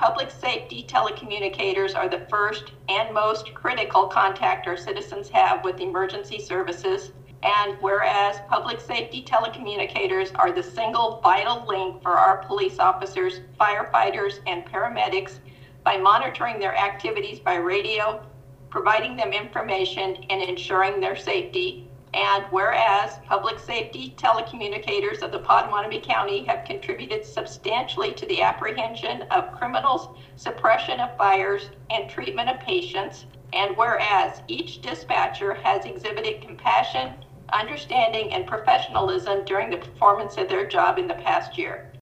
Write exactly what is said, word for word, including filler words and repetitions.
public safety telecommunicators are the first and most critical contact our citizens have with emergency services. And whereas public safety telecommunicators are the single vital link for our police officers, firefighters, and paramedics by monitoring their activities by radio, providing them information, and ensuring their safety. And whereas public safety telecommunicators of the Potawatomi County have contributed substantially to the apprehension of criminals, suppression of fires, and treatment of patients. And whereas each dispatcher has exhibited compassion, understanding, and professionalism during the performance of their job in the past year.